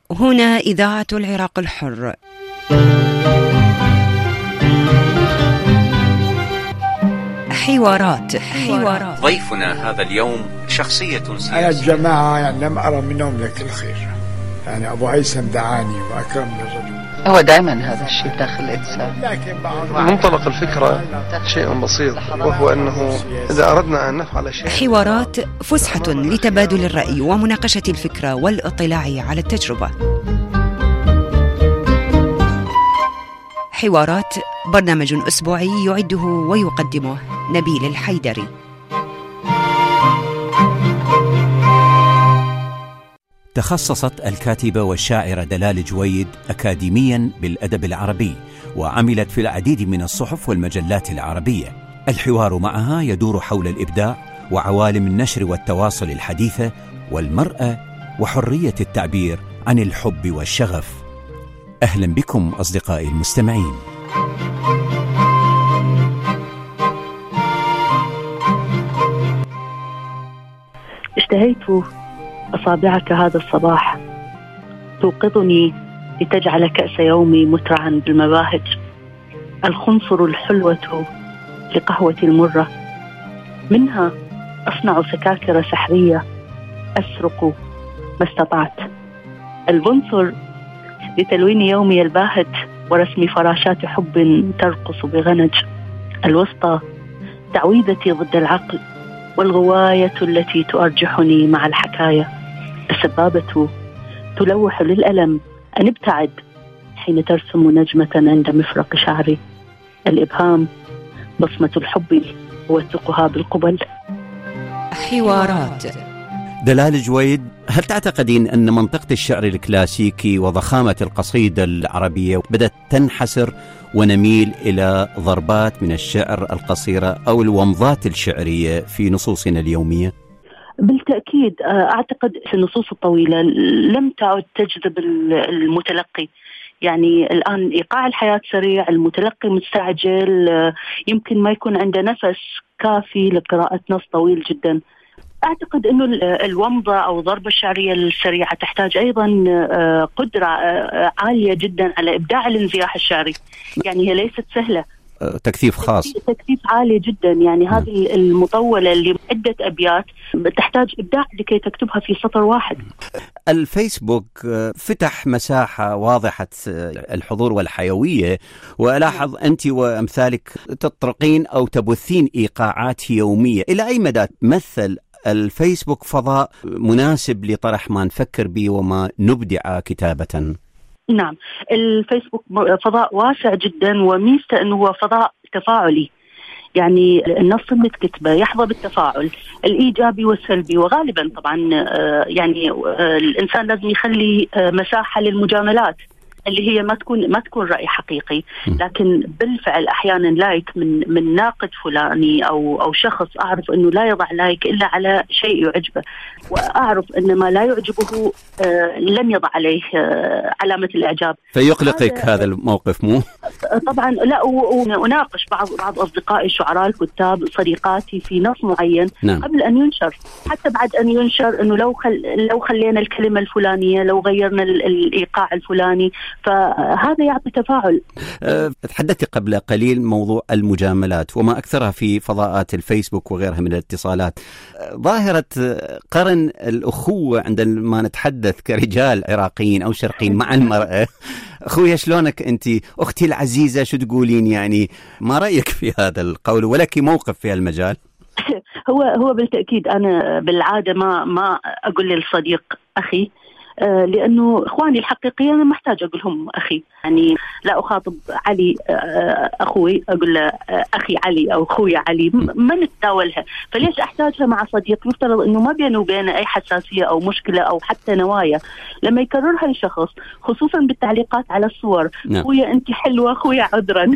هنا إذاعة العراق الحر. حوارات. ضيفنا هذا اليوم شخصية سياسية. أنا الجماعة يعني لم أرى منهم لك الخير، يعني أبو هيثم دعاني وأكرمني الرجل. هو دائما هذا الشيء داخل الإنسان. منطلق الفكرة شيء بسيط، وهو أنه إذا أردنا أن نفعل شيء. حوارات فسحة لتبادل الرأي ومناقشة الفكرة والاطلاع على التجربة. حوارات برنامج أسبوعي يعده ويقدمه نبيل الحيدري. تخصصت الكاتبة والشاعرة دلال جويد أكاديمياً بالأدب العربي، وعملت في العديد من الصحف والمجلات العربية. الحوار معها يدور حول الإبداع وعوالم النشر والتواصل الحديثة والمرأة وحرية التعبير عن الحب والشغف. أهلا بكم أصدقائي المستمعين. اشتهيت أصابعك هذا الصباح توقظني لتجعل كأس يومي مترعا بالمباهج، الخنصر الحلوة لقهوة المرة، منها أصنع سكاكر سحرية أسرق ما استطعت، البنصر لتلوين يومي الباهت ورسم فراشات حب ترقص بغنج، الوسطى تعويذتي ضد العقل والغواية التي تؤرجحني مع الحكاية، السبابة تلوح للألم أن ابتعد حين ترسم نجمة عند مفرق شعري، الإبهام بصمة الحب ووثقها بالقبل. حوارات. دلال جويد، هل تعتقدين أن منطقة الشعر الكلاسيكي وضخامة القصيدة العربية بدأت تنحسر ونميل إلى ضربات من الشعر القصيرة أو الومضات الشعرية في نصوصنا اليومية؟ بالتأكيد أعتقد النصوص الطويلة لم تعد تجذب المتلقي، يعني الآن إيقاع الحياة سريع، المتلقي مستعجل، يمكن ما يكون عنده نفس كافي لقراءة نص طويل جدا. أعتقد أنه الومضة أو ضربة الشعرية السريعة تحتاج أيضا قدرة عالية جدا على إبداع الانزياح الشعري، يعني هي ليست سهلة، تكثيف خاص، تكثيف عالي جدا، يعني هذه المطولة اللي عدة أبيات تحتاج إبداع لكي تكتبها في سطر واحد. الفيسبوك فتح مساحة واضحة الحضور والحيوية، وألاحظ أنت وأمثالك تطرقين أو تبثين إيقاعات يومية. إلى أي مدى مثل الفيسبوك فضاء مناسب لطرح ما نفكر به وما نبدع كتابة؟ نعم، الفيسبوك فضاء واسع جدا، وميزته أنه هو فضاء تفاعلي، يعني النص اللي تكتبه يحظى بالتفاعل الإيجابي والسلبي، وغالبا طبعا يعني الإنسان لازم يخلي مساحة للمجاملات اللي هي ما تكون رأي حقيقي، لكن بالفعل أحيانا لايك من ناقد فلاني أو شخص أعرف أنه لا يضع لايك إلا على شيء يعجبه، وأعرف أن ما لا يعجبه لن يضع عليه علامة الإعجاب، فيقلقك هذا الموقف مو؟ طبعا لا، وأناقش بعض أصدقائي الشعراء الكتاب صديقاتي في نص معين نعم. قبل أن ينشر، حتى بعد أن ينشر أنه لو خلينا الكلمة الفلانية، لو غيرنا الإيقاع الفلاني، فهذا يعطي تفاعل. تحدثت قبل قليل موضوع المجاملات وما أكثرها في فضاءات الفيسبوك وغيرها من الاتصالات. ظاهرة قرن الأخوة عندما نتحدث كرجال عراقيين أو شرقيين مع المرأة، أخويا شلونك أنت، أختي العزيزة شو تقولين، يعني ما رأيك في هذا القول ولك موقف في المجال؟ هو بالتأكيد أنا بالعادة ما أقول للصديق أخي، لأنه إخواني الحقيقيين أنا محتاج أقولهم أخي، يعني لا أخاطب علي أخوي أقول له أخي علي أو أخوي علي، ما نتداولها، فليش أحتاجها مع صديق يفترض أنه ما بينه وبينه أي حساسية أو مشكلة أو حتى نوايا، لما يكررها لشخص خصوصا بالتعليقات على الصور، أخويا أنت حلوة، أخويا عذرا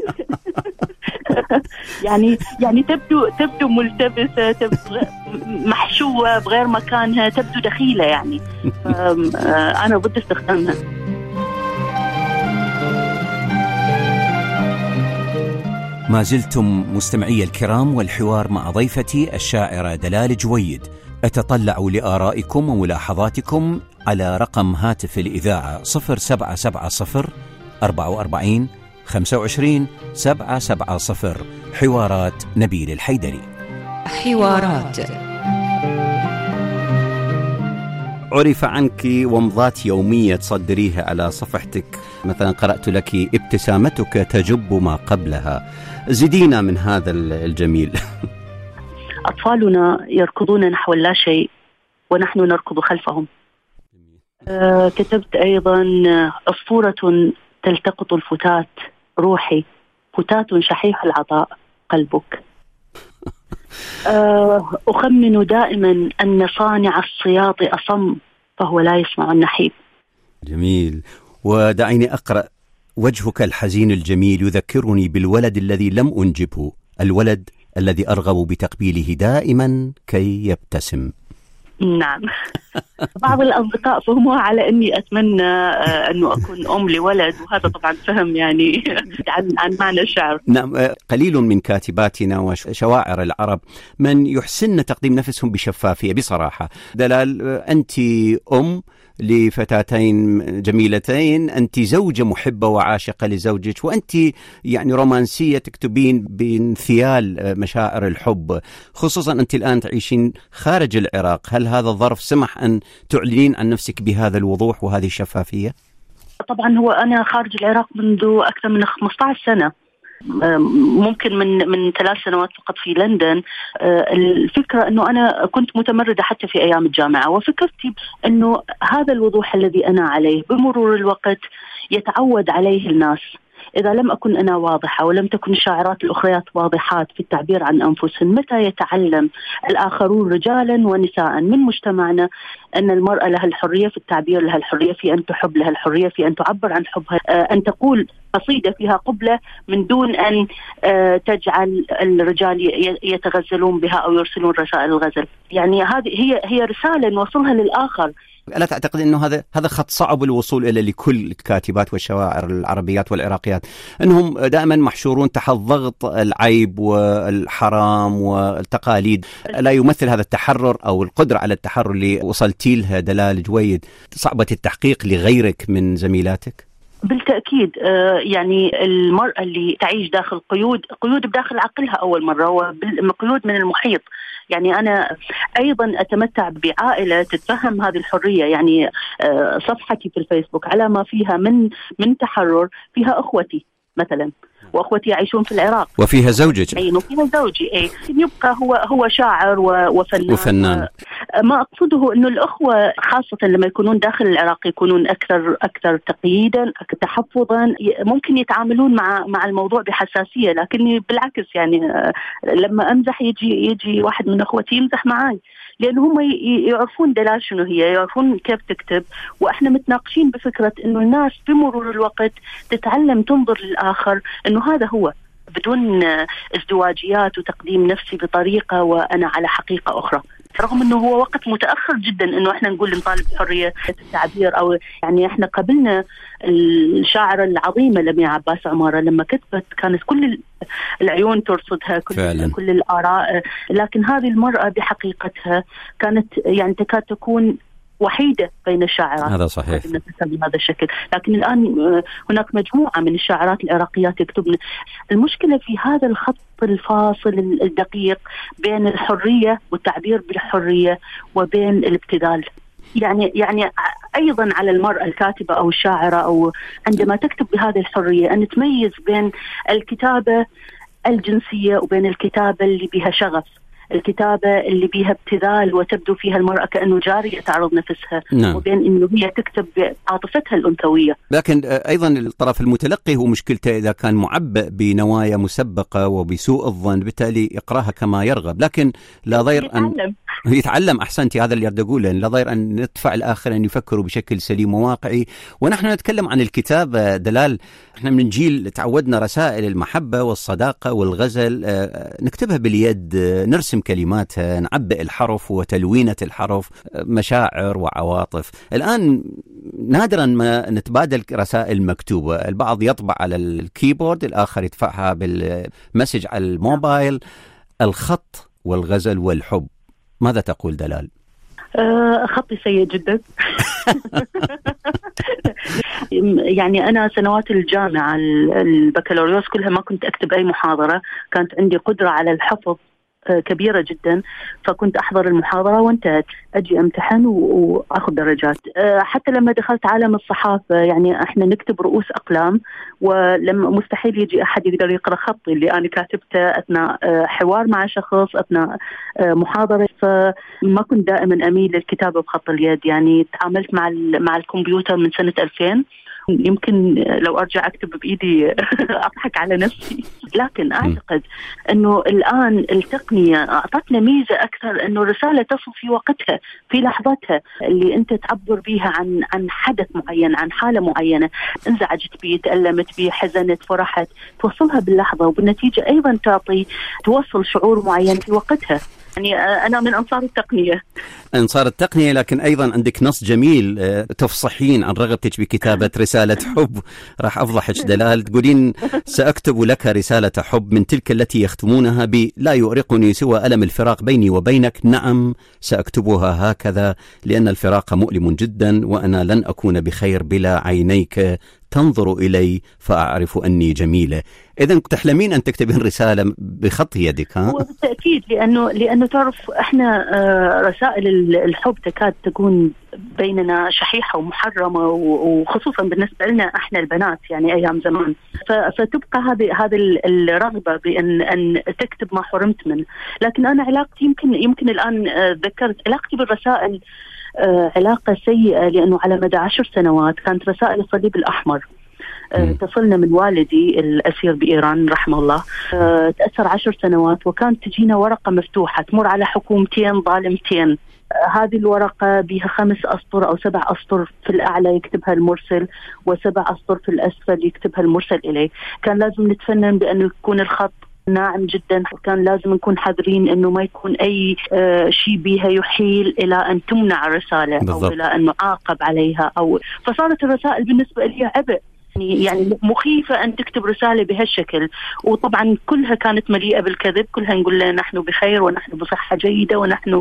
يعني تبدو ملتبسة، تبدو محشوة بغير مكانها، تبدو دخيلة، يعني أنا ضد استخدامها. ما زلتم مستمعي الكرام والحوار مع ضيفتي الشاعرة دلال جويد. أتطلع لآرائكم وملاحظاتكم على رقم هاتف الإذاعة 0770 44 25 770. حوارات نبيل الحيدري. حوارات. عرف عنك ومضات يومية تصدريها على صفحتك، مثلا قرأت لك ابتسامتك تجب ما قبلها. زدينا من هذا الجميل. أطفالنا يركضون نحو لا شيء ونحن نركض خلفهم. كتبت أيضا عصفورة تلتقط الفتات روحي، فتات شحيح العطاء قلبك. أخمن دائما أن صانع الصياط أصم فهو لا يسمع النحيب. جميل. ودعيني أقرأ: وجهك الحزين الجميل يذكرني بالولد الذي لم أنجبه، الولد الذي أرغب بتقبيله دائما كي يبتسم. نعم. بعض الأصدقاء فهموا على أني أتمنى أنه أكون أم لولد، وهذا طبعا فهم يعني عن معنى الشعر. نعم. قليل من كاتباتنا وشواعر العرب من يحسن تقديم نفسهم بشفافية. بصراحة دلال، أنت أم لفتاتين جميلتين، أنت زوجة محبة وعاشقة لزوجك، وأنت يعني رومانسية تكتبين بانثيال مشاعر الحب، خصوصا أنت الآن تعيشين خارج العراق. هل هذا الظرف سمح أن تعلنين عن نفسك بهذا الوضوح وهذه الشفافية؟ طبعا هو أنا خارج العراق منذ أكثر من 15 سنة، ممكن من 3 سنوات فقط في لندن. الفكرة أنه أنا كنت متمردة حتى في أيام الجامعة، وفكرتي أنه هذا الوضوح الذي أنا عليه بمرور الوقت يتعود عليه الناس. إذا لم أكن أنا واضحة ولم تكن الشاعرات الأخريات واضحات في التعبير عن أنفسهم، متى يتعلم الآخرون رجالا ونساء من مجتمعنا أن المرأة لها الحرية في التعبير، لها الحرية في أن تحب، لها الحرية في أن تعبر عن حبها، أن تقول قصيدة فيها قبلة من دون أن تجعل الرجال يتغزلون بها أو يرسلون رسائل الغزل. يعني هذه هي رسالة نوصلها للآخر. ألا تعتقد أنه هذا خط صعب الوصول إلى لكل الكاتبات والشواعر العربيات والعراقيات، أنهم دائما محشورون تحت ضغط العيب والحرام والتقاليد؟ لا يمثل هذا التحرر أو القدرة على التحرر اللي وصلتي لها دلال جويد صعبة التحقيق لغيرك من زميلاتك؟ بالتأكيد. يعني المرأة اللي تعيش داخل قيود بداخل عقلها أول مرة، وقيود من المحيط. يعني أنا أيضا أتمتع بعائلة تتفهم هذه الحرية. يعني صفحتي في الفيسبوك على ما فيها من تحرر، فيها أخوتي مثلا، وأخوتي يعيشون في العراق، وفيها زوجك. وفيها زوجي. يبقى هو شاعر وفنان. ما أقصده أنه الأخوة خاصة لما يكونون داخل العراق يكونون أكثر تقييدا، أكثر تحفظا، ممكن يتعاملون مع الموضوع بحساسية. لكني بالعكس، يعني لما أمزح يجي واحد من أخوتي يمزح معي، لأن هم يعرفون دلال شنو هي، يعرفون كيف تكتب. وإحنا متناقشين بفكرة إنه الناس بمرور الوقت تتعلم تنظر للآخر إنه هذا هو، بدون ازدواجيات وتقديم نفسي بطريقة وأنا على حقيقة أخرى. رغم أنه هو وقت متأخر جدا أنه إحنا نقول نطالب بحرية التعبير، أو يعني إحنا قبلنا الشاعرة العظيمة لمياء عباس عمارة لما كتبت كانت كل العيون ترصدها، كل الآراء. لكن هذه المرأة بحقيقتها كانت يعني تكاد تكون وحيدة بين الشاعرات. هذا صحيح بهذا الشكل. لكن الآن هناك مجموعة من الشاعرات العراقيات يكتبن. المشكلة في هذا الخط الفاصل الدقيق بين الحرية والتعبير بالحرية وبين الابتذال. يعني أيضا على المرأة الكاتبة أو الشاعرة أو عندما تكتب بهذه الحرية أن تميز بين الكتابة الجنسية وبين الكتابة اللي بها شغف، الكتابة اللي بيها ابتذال وتبدو فيها المرأة كأنه جارية تعرض نفسها. نعم. وبين إنه هي تكتب بعاطفتها الأنثوية. لكن أيضا الطرف المتلقي هو مشكلته إذا كان معبأ بنوايا مسبقة وبسوء الظن، بالتالي يقراها كما يرغب. لكن لا ضير أن يتعلم. أحسنتي، هذا اللي أريد أقوله. لا ضير أن ندفع الآخر أن يفكروا بشكل سليم وواقعي. ونحن نتكلم عن الكتابة دلال، احنا من جيل تعودنا رسائل المحبة والصداقة والغزل نكتبها باليد، نرسم كلماتها، نعبئ الحرف وتلوينة الحرف، مشاعر وعواطف. الآن نادرا ما نتبادل رسائل مكتوبة، البعض يطبع على الكيبورد، الآخر يدفعها بالمسج على الموبايل. الخط والغزل والحب، ماذا تقول دلال؟ خطي سيء جدا. يعني أنا سنوات الجامعة البكالوريوس كلها ما كنت أكتب أي محاضرة، كانت عندي قدرة على الحفظ كبيرة جدا، فكنت أحضر المحاضرة وانتهت، أجي أمتحن وأخذ درجات. حتى لما دخلت عالم الصحافة يعني إحنا نكتب رؤوس أقلام، ولما مستحيل يجي أحد يقدر يقرأ خطي اللي أنا كاتبته أثناء حوار مع شخص، أثناء محاضرة. فما كنت دائما أميل للكتابة بخط اليد. يعني تعاملت مع الكمبيوتر من سنة 2000. يمكن لو أرجع أكتب بإيدي أضحك على نفسي، لكن أعتقد أنه الآن التقنية أعطتنا ميزة أكثر، أنه الرسالة تصل في وقتها، في لحظتها اللي أنت تعبر بيها عن حدث معين، عن حالة معينة، انزعجت بيه، تألمت بيه، حزنت، فرحت، توصلها باللحظة، وبالنتيجة أيضا توصل شعور معين في وقتها. يعني أنا من أنصار التقنية، لكن أيضا عندك نص جميل تفصحين عن رغبتك بكتابة رسالة حب. راح أفضحك دلال، تقولين سأكتب لك رسالة حب من تلك التي يختمونها لا يؤرقني سوى ألم الفراق بيني وبينك. نعم سأكتبها هكذا، لأن الفراق مؤلم جدا، وأنا لن أكون بخير بلا عينيك تنظر إلي فأعرف أني جميلة. إذن تحلمين أن تكتبين رسالة بخط يدك؟ ها؟ بالتأكيد، لأنه تعرف إحنا رسائل الحب تكاد تكون بيننا شحيحة ومحرمة، وخصوصا بالنسبة لنا إحنا البنات يعني أيام زمان. فتبقى هذه الرغبة بأن تكتب ما حرمت منه. لكن أنا علاقتي يمكن الآن ذكرت علاقتي بالرسائل علاقة سيئة، لأنه على مدى 10 سنوات كانت رسائل الصليب الأحمر تصلنا من والدي الأسير بإيران رحمه الله، تأثر 10 سنوات، وكانت تجينا ورقة مفتوحة تمر على حكومتين ظالمتين. هذه الورقة بها 5 أسطر أو 7 أسطر، في الأعلى يكتبها المرسل، و7 أسطر في الأسفل يكتبها المرسل إليه. كان لازم نتفنن بأن يكون الخط ناعم جدا، وكان لازم نكون حذرين انه ما يكون اي شيء بها يحيل الى ان تمنع الرسالة بالضبط، او الى ان نعاقب عليها، او فصارت الرسائل بالنسبة لي عبء. يعني مخيفة أن تكتب رسالة بهالشكل، وطبعا كلها كانت مليئة بالكذب، كلها نقول لنا نحن بخير ونحن بصحة جيدة ونحن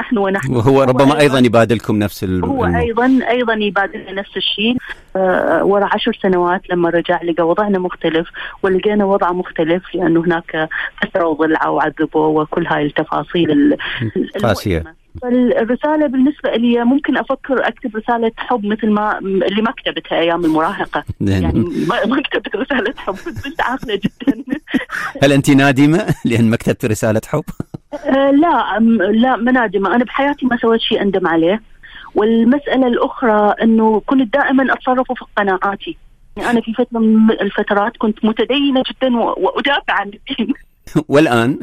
وهو ربما أيضا يبادلكم نفس هو أيضا يبادلنا نفس الشيء. وراء 10 سنوات لما رجع لقى وضعنا مختلف، ولقينا وضع مختلف، لأنه هناك كسروا ضلعه وعذبوا وكل هاي التفاصيل قاسية. فالرسالة بالنسبة لي ممكن أفكر أكتب رسالة حب مثل ما اللي ما كتبتها أيام المراهقة. يعني ما كتبت رسالة حب، كنت عاقلة جدا. هل أنت نادمة لأن ما كتبت رسالة حب؟ لا ما نادمة، أنا بحياتي ما سويت شيء أندم عليه. والمسألة الأخرى أنه كنت دائما أتصرف في قناعاتي. يعني أنا في فترة من الفترات كنت متدينة جدا وأدافع عن الدين. والآن؟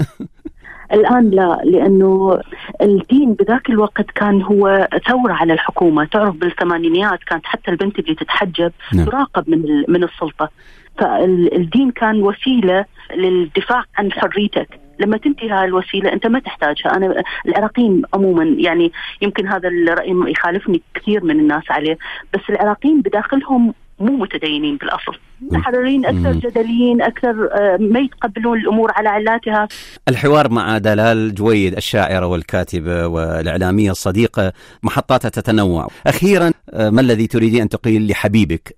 الآن لا، لأنه الدين بذاك الوقت كان هو ثورة على الحكومة. تعرف بالثمانينيات كانت حتى البنت اللي تتحجب تراقب من السلطة، فالدين كان وسيلة للدفاع عن حريتك. لما تنتهي هذه الوسيلة أنت ما تحتاجها. أنا العراقيين عموما، يعني يمكن هذا الرأي يخالفني كثير من الناس عليه، بس العراقيين بداخلهم مو متدينين بالأصل، متحررين أكثر، جدليين أكثر، ما يتقبلون الأمور على علاتها. الحوار مع دلال جويد الشاعرة والكاتبة والإعلامية الصديقة محطاتها تتنوع. أخيرا ما الذي تريدين أن تقول لحبيبك؟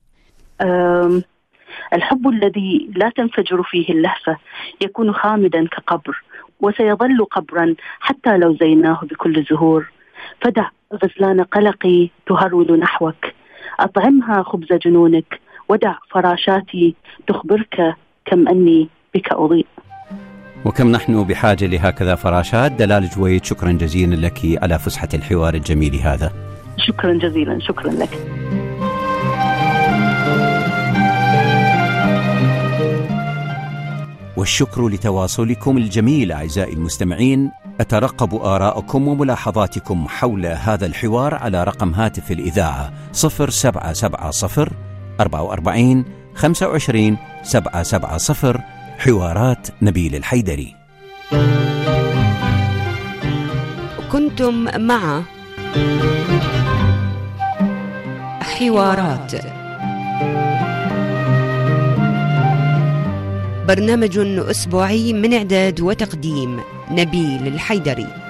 الحب الذي لا تنفجر فيه اللهفة يكون خامدا كقبر، وسيظل قبرا حتى لو زيناه بكل زهور. فدع غزلان قلقي تهرول نحوك، أطعمها خبز جنونك، ودع فراشاتي تخبرك كم أني بك أضيء. وكم نحن بحاجة لهكذا فراشات. دلال جويد، شكرا جزيلا لك على فسحة الحوار الجميل هذا. شكرا جزيلا، شكرا لك. والشكر لتواصلكم الجميل أعزائي المستمعين. أترقب آراءكم وملاحظاتكم حول هذا الحوار على رقم هاتف الإذاعة 0770 44 25 770. حوارات نبيل الحيدري. كنتم مع حوارات، برنامج أسبوعي من إعداد وتقديم نبيل الحيدري.